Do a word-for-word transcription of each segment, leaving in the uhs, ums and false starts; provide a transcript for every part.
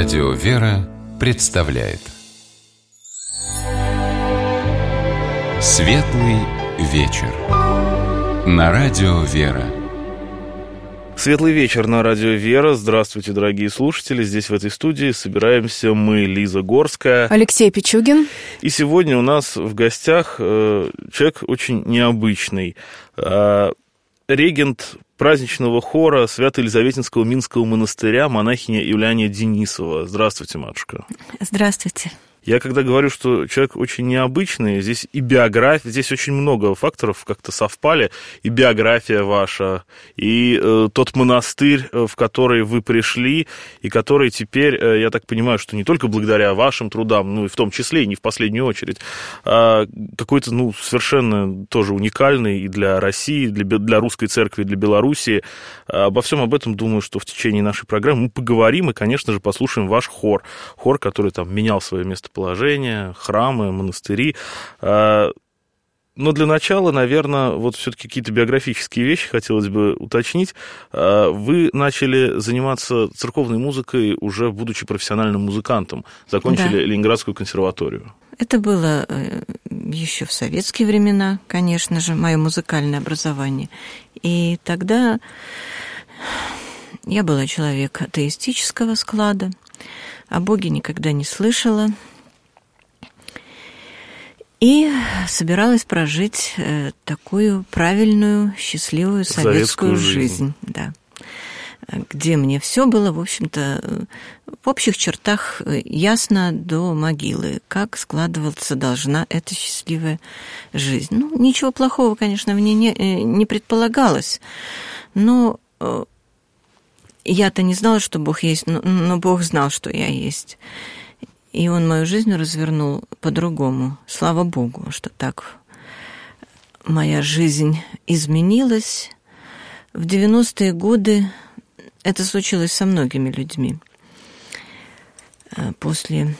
Радио «Вера» представляет Светлый вечер на Радио «Вера». Светлый вечер на Радио «Вера». Здравствуйте, дорогие слушатели. Здесь, в этой студии, собираемся мы, Лиза Горская, Алексей Пичугин. И сегодня у нас в гостях э, человек очень необычный. Э, регент праздничного хора Свято-Елизаветинского Минского монастыря, монахиня Юлиания Денисова. Здравствуйте, матушка. Здравствуйте. Я когда говорю, что человек очень необычный, здесь и биография, здесь очень много факторов как-то совпали, и биография ваша, и э, тот монастырь, в который вы пришли, и который теперь, э, я так понимаю, что не только благодаря вашим трудам, ну и в том числе, и не в последнюю очередь, а какой-то, ну, совершенно тоже уникальный и для России, для, для русской церкви, для Белоруссии. Обо всем об этом, думаю, что в течение нашей программы мы поговорим и, конечно же, послушаем ваш хор, хор, который там менял свое место положения, храмы, монастыри. Но для начала, наверное, вот все-таки какие-то биографические вещи хотелось бы уточнить. Вы начали заниматься церковной музыкой уже будучи профессиональным музыкантом, закончили да. Ленинградскую консерваторию. Это было еще в советские времена, конечно же, мое музыкальное образование. И тогда я была человек атеистического склада, о Боге никогда не слышала. И собиралась прожить такую правильную, счастливую советскую, советскую жизнь, жизнь да, где мне все было, в общем-то, в общих чертах ясно до могилы, как складываться должна эта счастливая жизнь. Ну, ничего плохого, конечно, в ней не, не предполагалось, но я-то не знала, что Бог есть, но, но Бог знал, что я есть. И Он мою жизнь развернул по-другому. Слава Богу, что так моя жизнь изменилась. В девяностые годы это случилось со многими людьми. После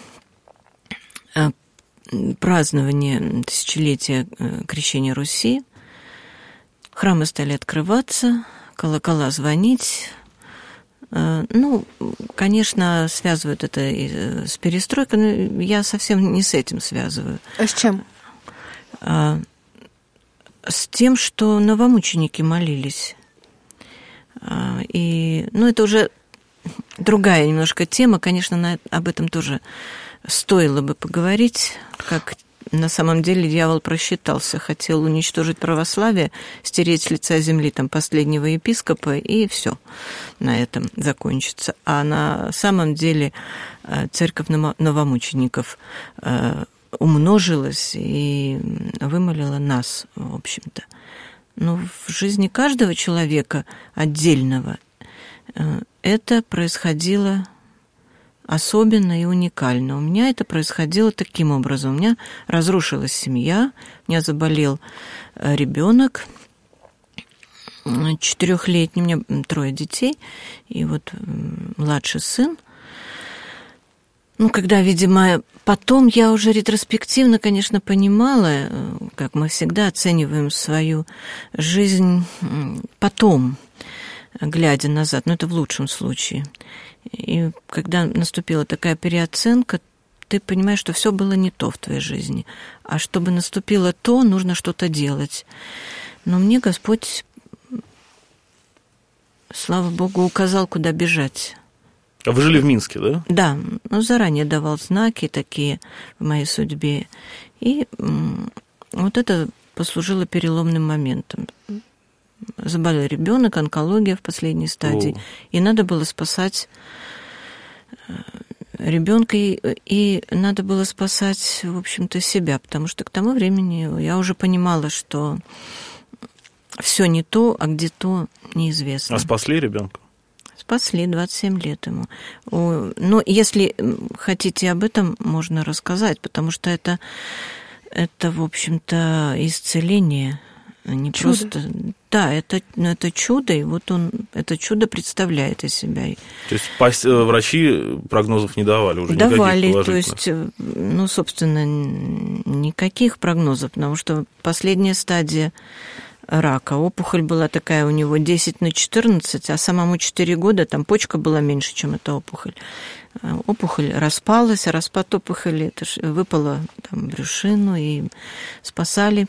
празднования тысячелетия крещения Руси храмы стали открываться, колокола звонить. Ну, конечно, связывают это с перестройкой, но я совсем не с этим связываю. А с чем? А, с тем, что новомученики молились. А, и, ну, это уже другая немножко тема, конечно, на, об этом тоже стоило бы поговорить, как на самом деле дьявол просчитался, хотел уничтожить православие, стереть с лица земли там последнего епископа, и все на этом закончится. А на самом деле церковь новомучеников умножилась и вымолила нас, в общем-то. Но в жизни каждого человека отдельного это происходило особенно и уникально. У меня это происходило таким образом. У меня разрушилась семья, у меня заболел ребенок четырехлетний, у меня трое детей, и вот младший сын. Ну, когда, видимо, потом я уже ретроспективно, конечно, понимала, как мы всегда оцениваем свою жизнь потом, глядя назад, но это в лучшем случае. И когда наступила такая переоценка, ты понимаешь, что все было не то в твоей жизни. А чтобы наступило то, нужно что-то делать. Но мне Господь, слава Богу, указал, куда бежать. А вы жили в Минске, да? Да, ну, заранее давал знаки такие в моей судьбе. И вот это послужило переломным моментом. Заболел ребенок, онкология в последней стадии, О. и надо было спасать ребенка, и, и надо было спасать, в общем-то, себя, потому что к тому времени я уже понимала, что все не то, а где то неизвестно. А спасли ребенка? Спасли, двадцать семь лет ему. Но если хотите об этом, можно рассказать, потому что это, это в общем-то, исцеление. Не чудо. Просто... Да, это, это чудо, и вот он это чудо представляет из себя. То есть врачи прогнозов не давали уже? Давали, то есть, ну, собственно, никаких прогнозов, потому что последняя стадия рака. Опухоль была такая у него десять на четырнадцать, а самому четыре года, там почка была меньше, чем эта опухоль. Опухоль распалась, а распад опухоли это выпало там, брюшину, и спасали.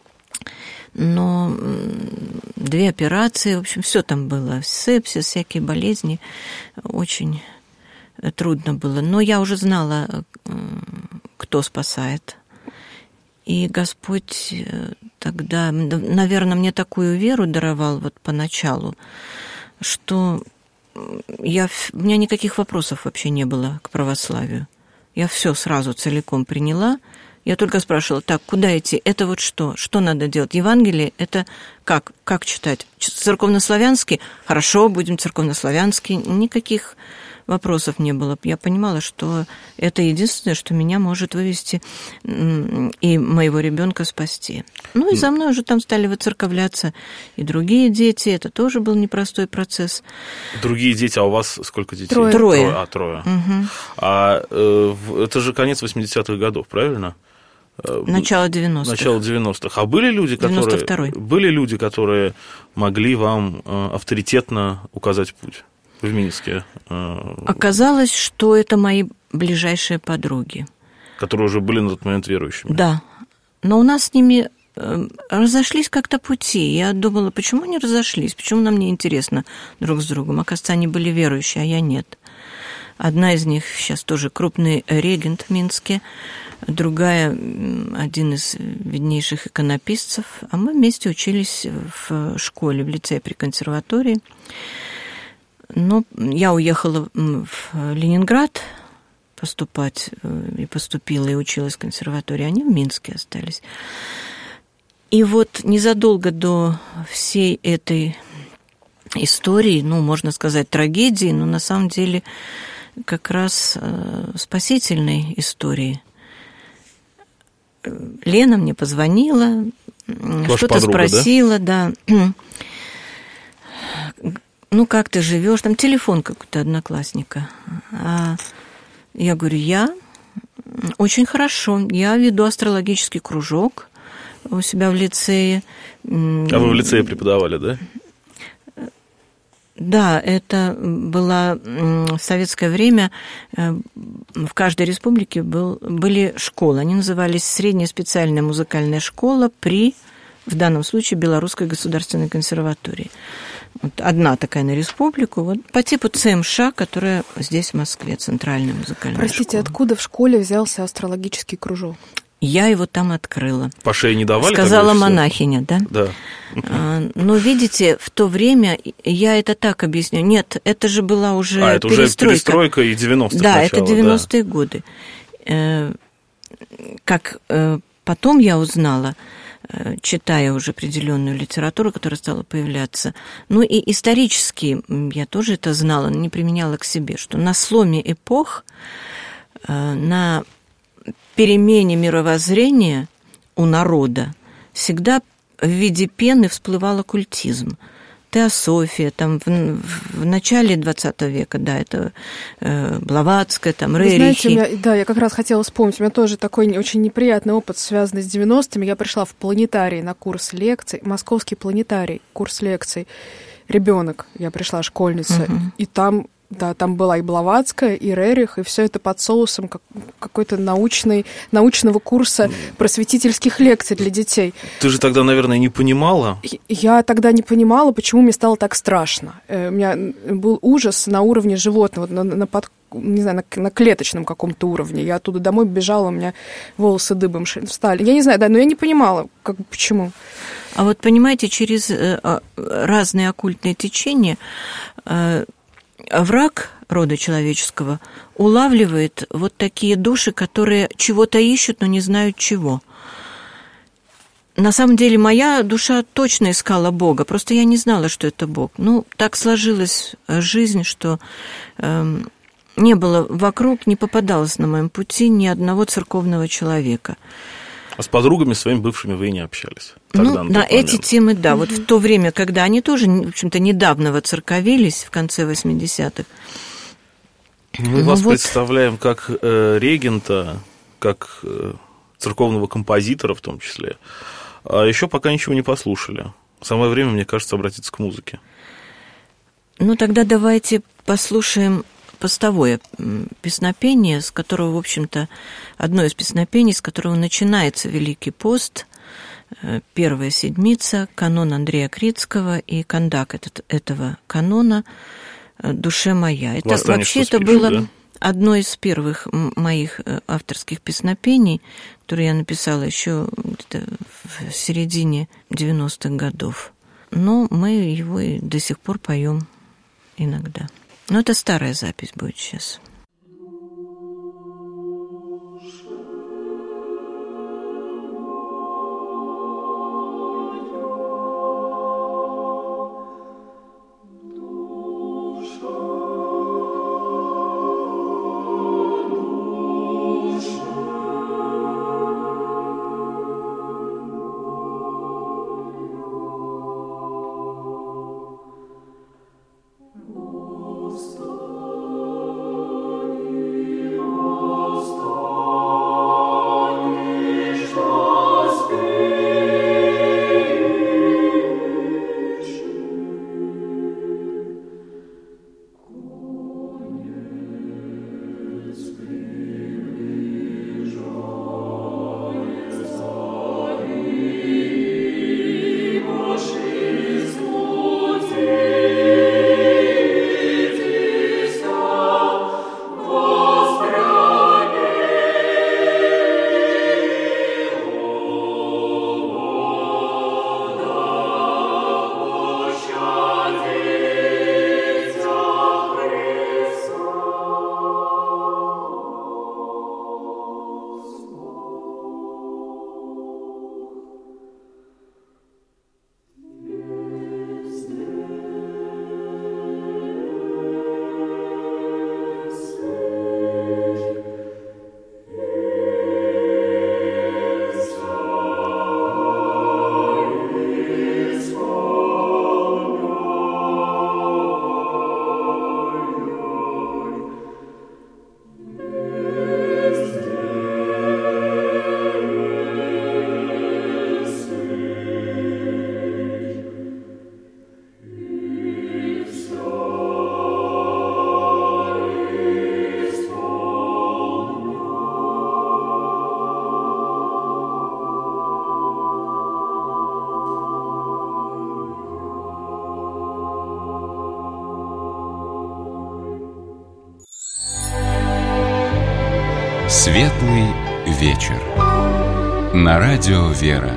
Но две операции, в общем, все там было. Сепсис, всякие болезни. Очень трудно было. Но я уже знала, кто спасает. И Господь тогда, наверное, мне такую веру даровал вот поначалу, что я, у меня никаких вопросов вообще не было к православию. Я все сразу целиком приняла. Я только спрашивала, так, куда идти? Это вот что? Что надо делать? Евангелие – это как? Как читать? Церковнославянский? Хорошо, будем церковнославянский. Никаких вопросов не было. Я понимала, что это единственное, что меня может вывести и моего ребенка спасти. Ну и за мной уже там стали выцерковляться и другие дети. Это тоже был непростой процесс. Другие дети, а у вас сколько детей? Трое. Трое. Трое. А, трое. Угу. А э, это же конец восьмидесятых годов, правильно? Начало девяностых. Начало девяностых. А были люди, которые, девяносто второй. Были люди, которые могли вам авторитетно указать путь в Минске? Оказалось, что это мои ближайшие подруги. Которые уже были на тот момент верующими. Да. Но у нас с ними разошлись как-то пути. Я думала, почему они разошлись? Почему нам не интересно друг с другом? Оказывается, они были верующие, а я нет. Одна из них сейчас тоже крупный регент в Минске, другая один из виднейших иконописцев, а мы вместе учились в школе, в лицее при консерватории. Но я уехала в Ленинград поступать, и поступила, и училась в консерватории, они в Минске остались. И вот незадолго до всей этой истории, ну, можно сказать, трагедии, но на самом деле как раз спасительной истории, Лена мне позвонила, Ваша что-то подруга, спросила, да? да. Ну, как ты живешь? Там телефон какой-то одноклассника. А я говорю, я очень хорошо. Я веду астрологический кружок у себя в лицее. А вы в лицее преподавали, да? Да, это было в советское время, в каждой республике был, были школы, они назывались Средняя специальная музыкальная школа при, в данном случае, Белорусской государственной консерватории. Вот одна такая на республику, вот по типу ЦМШ, которая здесь в Москве, Центральная музыкальная Простите, школа. Откуда в школе взялся астрологический кружок? Я его там открыла. По шее не давали? Сказала монахиня, да? Да. Но, видите, в то время, я это так объясню, нет, это же была уже а, это перестройка. уже перестройка и девяностых Да, начало, это девяностые да. годы. Как потом я узнала, читая уже определенную литературу, которая стала появляться, ну и исторически я тоже это знала, но не применяла к себе, что на сломе эпох, на перемене мировоззрения у народа всегда в виде пены всплывал оккультизм. Теософия, там в, в начале двадцатого века, да, это э, Блаватская, там Рерихи. Вы знаете, у меня, да, я как раз хотела вспомнить, у меня тоже такой очень неприятный опыт, связанный с девяностыми. Я пришла в планетарий на курс лекций, московский планетарий, курс лекций. Ребенок, я пришла, школьница, угу. и там... Да, там была и Блаватская, и Рерих, и все это под соусом как, какой-то научной, научного курса просветительских лекций для детей. Ты же тогда, наверное, не понимала? Я тогда не понимала, почему мне стало так страшно. У меня был ужас на уровне животного, на, на, под, не знаю, на, на клеточном каком-то уровне. Я оттуда домой бежала, у меня волосы дыбом встали. Я не знаю, да, но я не понимала, как, почему. А вот, понимаете, через разные оккультные течения враг рода человеческого улавливает вот такие души, которые чего-то ищут, но не знают чего. На самом деле моя душа точно искала Бога, просто я не знала, что это Бог. Ну, так сложилась жизнь, что э, не было вокруг, не попадалось на моем пути ни одного церковного человека. А с подругами своими бывшими вы и не общались? Тогда, ну, на, на эти темы, да. Угу. Вот в то время, когда они тоже, в общем-то, недавно воцерковились, в конце восьмидесятых. Мы ну, вас вот... представляем как э, регента, как э, церковного композитора в том числе. А еще пока ничего не послушали. Самое время, мне кажется, обратиться к музыке. Ну, тогда давайте послушаем постовое песнопение, с которого, в общем-то, одно из песнопений, с которого начинается Великий пост, первая седмица, канон Андрея Крицкого и кондак этот, этого канона «Душе моя». Это, вообще это спишь, было да? одно из первых моих авторских песнопений, которые я написала еще где-то в середине девяностых годов. Но мы его и до сих пор поем иногда. Но это старая запись будет сейчас. Светлый вечер. На радио «Вера».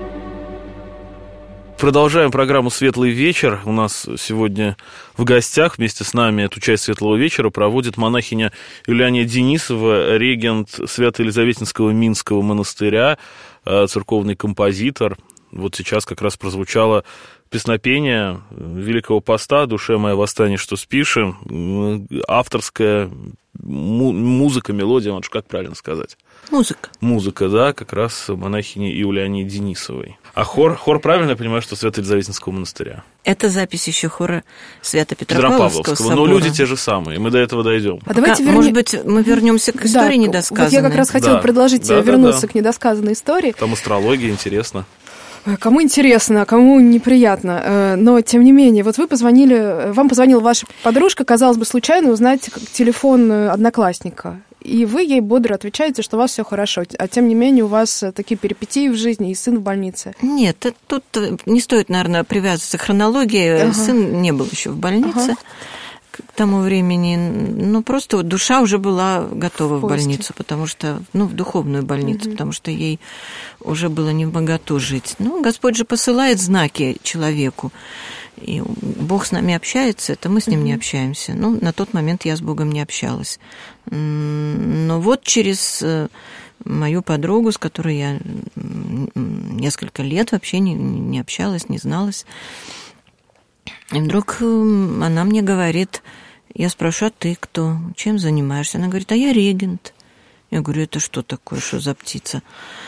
Продолжаем программу «Светлый вечер». У нас сегодня в гостях вместе с нами эту часть «Светлого вечера» проводит монахиня Юлиания Денисова, регент Свято-Елизаветинского Минского монастыря, церковный композитор. Вот сейчас как раз прозвучало песнопение Великого поста «Душе моя, восстань, что спишь», авторская музыка, мелодия, вот как правильно сказать? Музыка. Музыка, да, как раз монахини Юлиании Денисовой. А хор, хор правильно я понимаю, что Свято-Елизаветинского монастыря? Это запись еще хора Свято-Петропавловского собора. Но люди те же самые, мы до этого дойдем. А давайте верни... Может быть, мы вернемся к истории да, недосказанной? Вот я как раз хотела да. предложить да, вернуться да, да. к недосказанной истории. Там астрология, интересно. Кому интересно, а кому неприятно. Но, тем не менее, вот вы позвонили, вам позвонила ваша подружка, казалось бы, случайно узнать телефон одноклассника. И вы ей бодро отвечаете, что у вас все хорошо. А тем не менее, у вас такие перипетии в жизни, и сын в больнице. Нет, тут не стоит, наверное, привязываться к хронологии. Ага. Сын не был еще в больнице. Ага. К тому времени, ну, просто вот душа уже была готова в, в больницу, потому что, ну, в духовную больницу, угу. потому что ей уже было невмоготу жить. Ну, Господь же посылает знаки человеку, и Бог с нами общается, это мы с ним угу. не общаемся. Ну, на тот момент я с Богом не общалась. Но вот через мою подругу, с которой я несколько лет вообще не, не общалась, не зналась, и вдруг она мне говорит, я спрашиваю, а ты кто? Чем занимаешься? Она говорит, а я регент. Я говорю, это что такое, что за птица?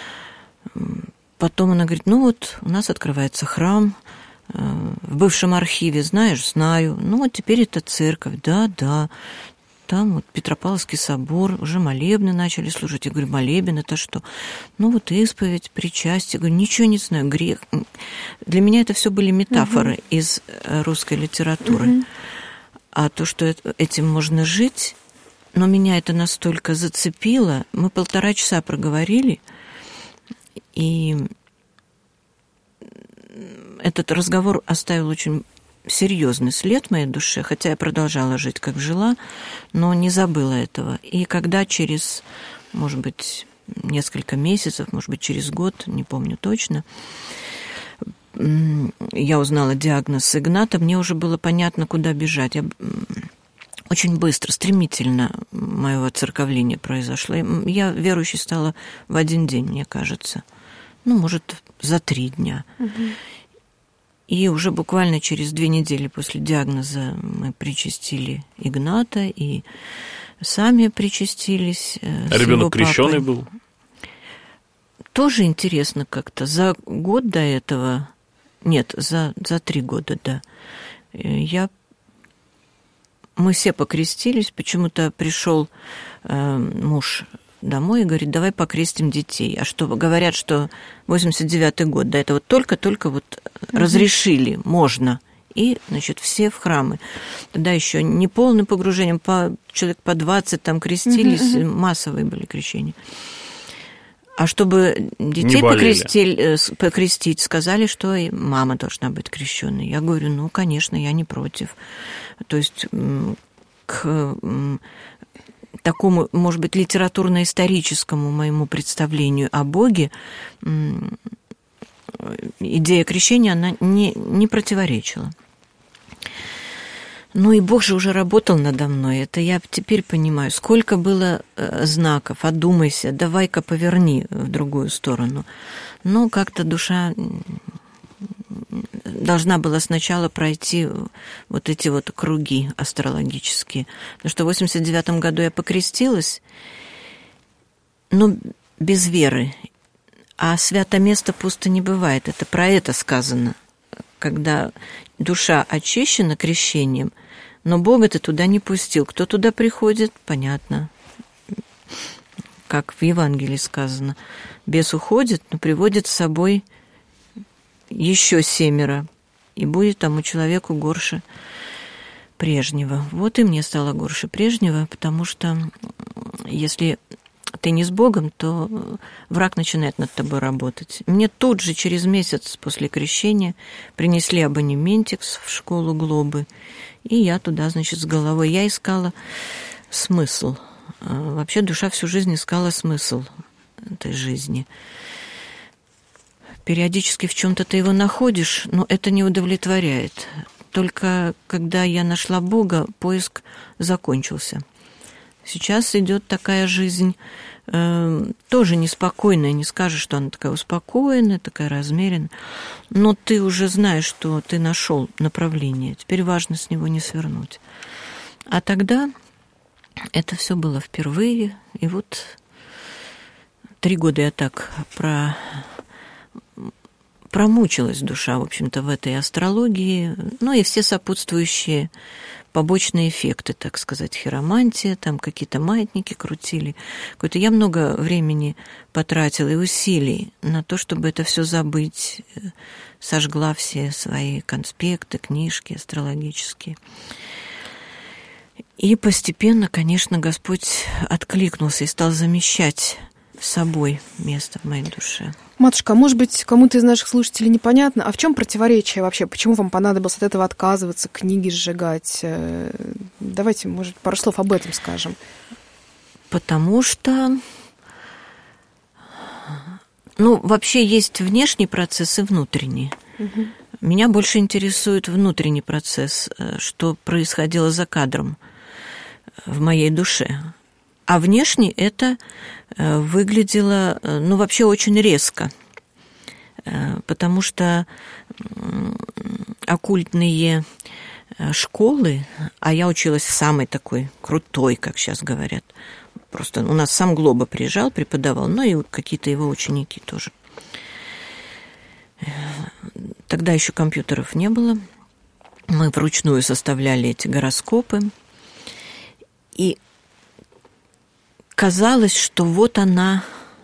Потом она говорит, ну вот у нас открывается храм в бывшем архиве, знаешь, знаю. Ну вот теперь это церковь, да, да. там вот Петропавловский собор, уже молебны начали служить. Я говорю, молебен это что? Ну вот исповедь, причастие. Я говорю, ничего не знаю, грех. Для меня это все были метафоры угу. из русской литературы. Угу. А то, что этим можно жить, но меня это настолько зацепило. Мы полтора часа проговорили, и этот разговор оставил очень серьезный след в моей душе, хотя я продолжала жить, как жила, но не забыла этого. И когда через, может быть, несколько месяцев, может быть, через год, не помню точно, я узнала диагноз Игната, мне уже было понятно, куда бежать. Я... Очень быстро, стремительно мое оцерковление произошло. Я верующей стала в один день, мне кажется. Ну, может, за три дня. Угу. И уже буквально через две недели после диагноза мы причастили Игната и сами причастились. А ребенок крещеный был? Тоже интересно как-то. За год до этого, нет, за, за три года, да, я, мы все покрестились. Почему-то пришел э, муж домой и говорит, давай покрестим детей. А что, говорят, что восемьдесят девятый год, до этого только-только вот mm-hmm. разрешили, можно. И, значит, все в храмы. Тогда еще не полным погружением, по, человек по двадцать там крестились, mm-hmm. массовые были крещения. А чтобы детей покрестить, покрестить, сказали, что и мама должна быть крещенной. Я говорю, ну, конечно, я не против. То есть к такому, может быть, литературно-историческому моему представлению о Боге идея крещения, она не, не противоречила. Ну и Бог же уже работал надо мной, это я теперь понимаю. Сколько было знаков, одумайся, давай-ка поверни в другую сторону. Но как-то душа должна была сначала пройти вот эти вот круги астрологические. Потому что в восемьдесят девятом году я покрестилась, но без веры. А свято место пусто не бывает. Это про это сказано. Когда душа очищена крещением, но Бога ты туда не пустил. Кто туда приходит, понятно. Как в Евангелии сказано. Бес уходит, но приводит с собой еще семеро, и будет тому человеку горше прежнего. Вот и мне стало горше прежнего, потому что если ты не с Богом, то враг начинает над тобой работать. Мне тут же, через месяц после крещения, принесли абонементик в школу Глобы, и я туда, значит, с головой. Я искала смысл. Вообще душа всю жизнь искала смысл этой жизни. Периодически в чем-то ты его находишь, но это не удовлетворяет. Только когда я нашла Бога, поиск закончился. Сейчас идет такая жизнь, э, тоже неспокойная, не скажешь, что она такая успокоенная, такая размеренная, но ты уже знаешь, что ты нашел направление, теперь важно с него не свернуть. А тогда это все было впервые, и вот три года я так про... промучилась душа, в общем-то, в этой астрологии, ну и все сопутствующие побочные эффекты, так сказать, хиромантия, там какие-то маятники крутили. Какое-то я много времени потратила и усилий на то, чтобы это все забыть, сожгла все свои конспекты, книжки астрологические. И постепенно, конечно, Господь откликнулся и стал замещать собой место в моей душе. Матушка, а может быть, кому-то из наших слушателей непонятно, а в чем противоречие вообще? Почему вам понадобилось от этого отказываться, книги сжигать? Давайте, может, пару слов об этом скажем. Потому что, ну, вообще есть внешний процесс и внутренний. Угу. Меня больше интересует внутренний процесс, что происходило за кадром в моей душе. А внешне это выглядело, ну, вообще очень резко, потому что оккультные школы, а я училась в самой такой крутой, как сейчас говорят, просто у нас сам Глоба приезжал, преподавал, ну и какие-то его ученики тоже. Тогда еще компьютеров не было, мы вручную составляли эти гороскопы. И казалось, что вот она,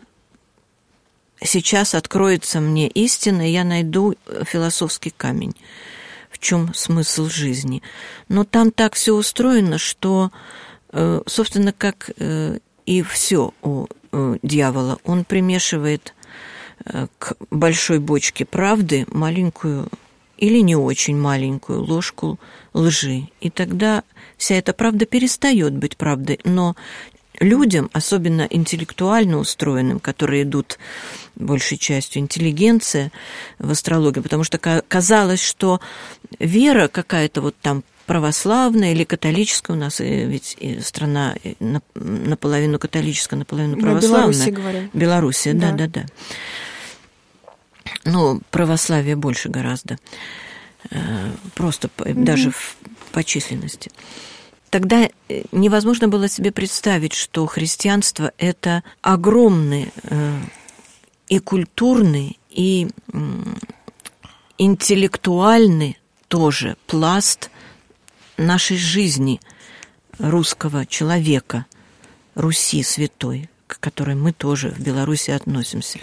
сейчас откроется мне истина, и я найду философский камень, в чем смысл жизни. Но там так все устроено, что, собственно, как и все у дьявола, он примешивает к большой бочке правды маленькую или не очень маленькую ложку лжи. И тогда вся эта правда перестает быть правдой. Но людям, особенно интеллектуально устроенным, которые идут большей частью интеллигенция в астрологию, потому что казалось, что вера какая-то вот там православная или католическая, у нас ведь страна наполовину католическая, наполовину православная. Белоруссия, говорим. Белоруссия, да, да, да. Ну, православие больше гораздо, просто mm-hmm. даже в, по численности. Тогда невозможно было себе представить, что христианство – это огромный и культурный, и интеллектуальный тоже пласт нашей жизни русского человека, Руси святой, к которой мы тоже в Беларуси относимся.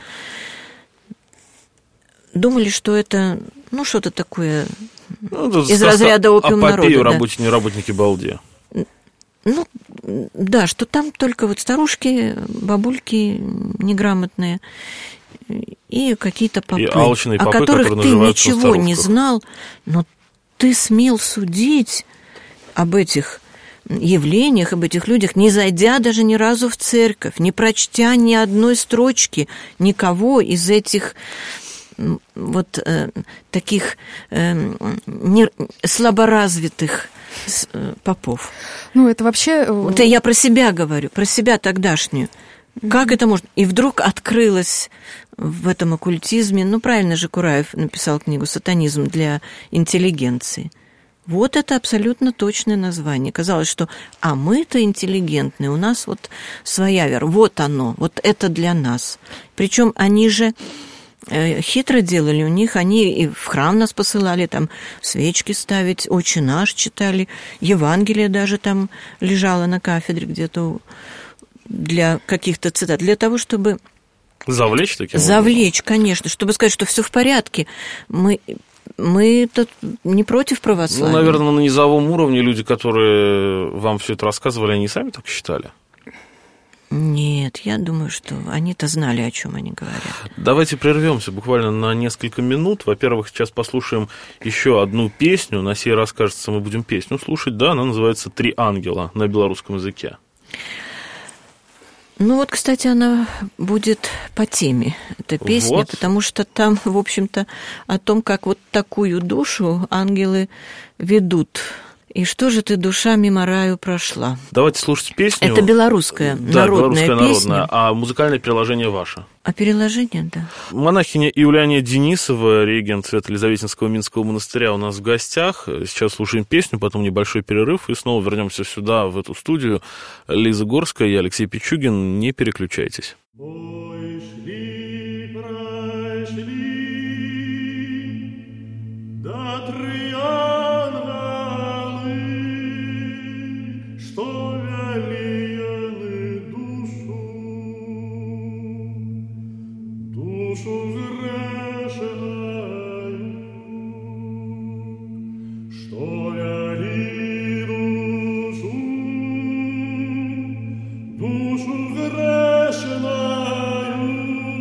Думали, что это, ну, что-то такое ну, из разряда опиум народа. Апопею работники, да. работники балде. Ну, да, что там только вот старушки, бабульки неграмотные и какие-то попы, и алчные попы, о которых ты ничего не старушках. знал, но ты смел судить об этих явлениях, об этих людях, не зайдя даже ни разу в церковь, не прочтя ни одной строчки никого из этих вот э, таких э, не, слаборазвитых попов. Ну, это вообще... Вот я про себя говорю, про себя тогдашнюю. Mm-hmm. Как это можно? И вдруг открылось в этом оккультизме, ну, правильно же Кураев написал книгу «Сатанизм для интеллигенции». Вот это абсолютно точное название. Казалось, что а мы-то интеллигентные, у нас вот своя вера, вот оно, вот это для нас. Причем они же хитро делали у них, они и в храм нас посылали, там свечки ставить, «Отче наш» читали, Евангелие даже там лежало на кафедре где-то для каких-то цитат, для того, чтобы... Завлечь таким Завлечь, образом. Конечно, чтобы сказать, что все в порядке. Мы... Мы тут не против православия. Ну, наверное, на низовом уровне люди, которые вам все это рассказывали, они сами так считали? Нет, я думаю, что они-то знали, о чем они говорят. Давайте прервемся буквально на несколько минут. Во-первых, сейчас послушаем еще одну песню. На сей раз, кажется, мы будем песню слушать. Да, она называется «Три ангела» на белорусском языке. Ну вот, кстати, она будет по теме, эта песня, вот. Потому что там, в общем-то, о том, как вот такую душу ангелы ведут. И что же ты, душа, мимо раю прошла? Давайте слушать песню. Это белорусская да, народная белорусская песня. Народная, а музыкальное переложение ваше. А переложение, да. Монахиня Юлиания Денисова, регент Свято-Елизаветинского Минского монастыря, у нас в гостях. Сейчас слушаем песню, потом небольшой перерыв, и снова вернемся сюда, в эту студию. Лиза Горская, я Алексей Пичугин. Не переключайтесь. Ой, шли, прошли, да три ангелы, что вели они душу, душу грешную, что вели душу, душу грешную.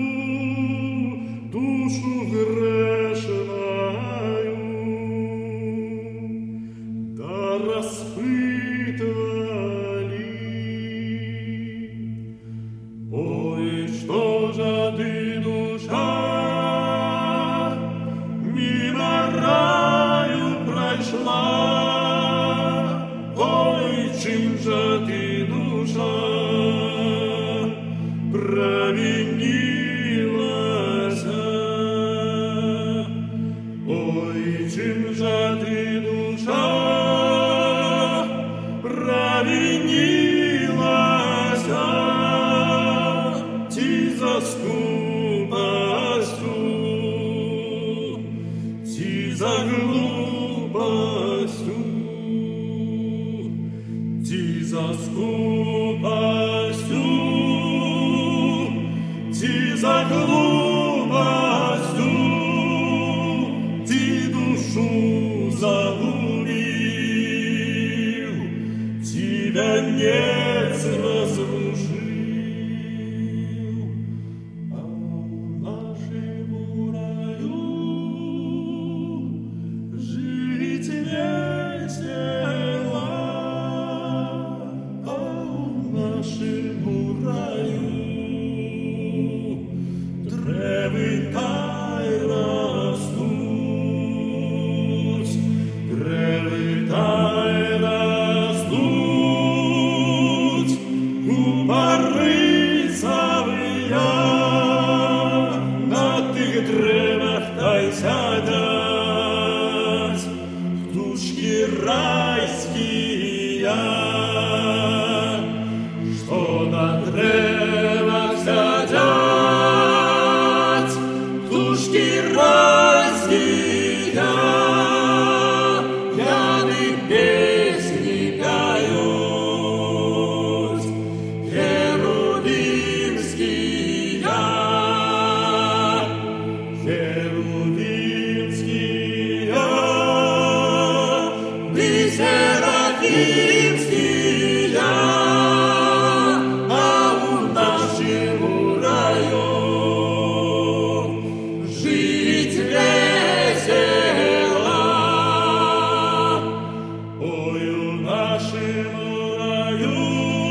за скупостью, ти за глупостью, ти душу загубил, тебя нет разрушил, а в нашему раю жить весело, а в нашему раю древы тай растут, древы тай растут, у порыцавыя на тых древах тай сядят птушки райские, что на древах сядят птушки райские, яны песни поют, херувимские, херувимские, и серафимские, а у нашему раю жить весело. Ой, у нашему раю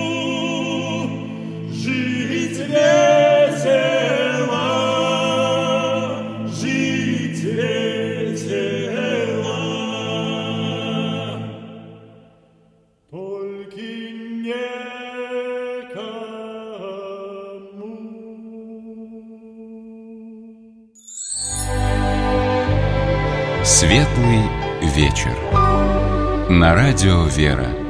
жить весело, жить весело. Только некому. Светлый вечер. На радио «Вера».